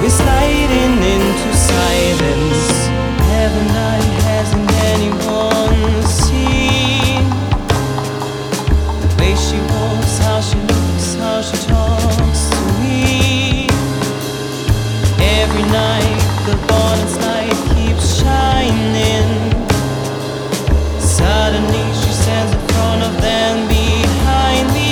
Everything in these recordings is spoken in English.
We're sliding into silence. Heaven I hasn't anyone seen. The way she walks, how she looks, how she talks to me. Every night the bonnet light keeps shining. Suddenly she stands in front of them, behind me.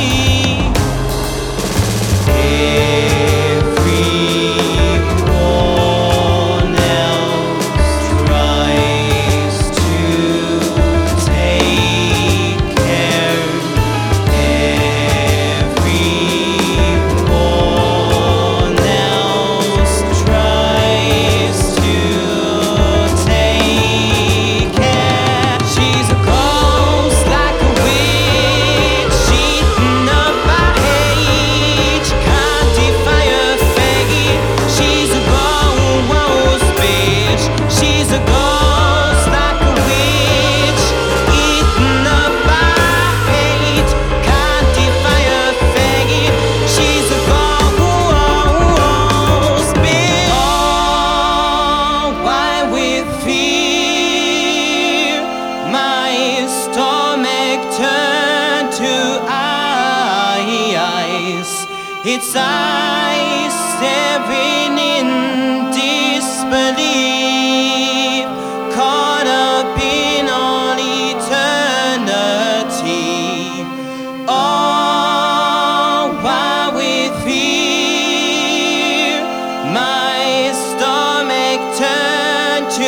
Its eyes staring in disbelief, caught up in all eternity. Oh, why with fear my stomach turned to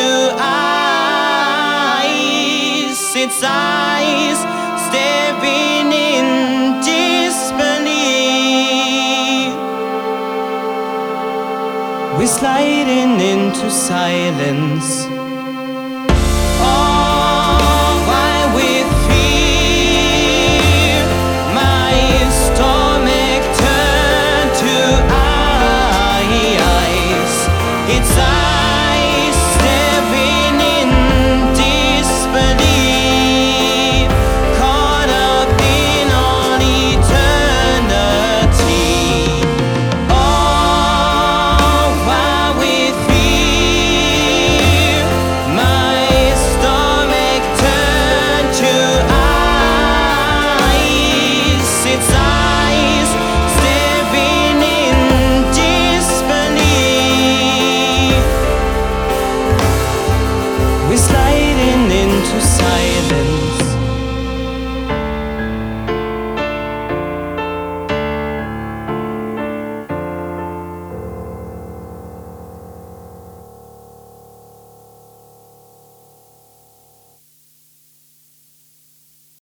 ice. Its eyes staring in disbelief. We're sliding into silence. Oh, why with fear my stomach turned to ice. It's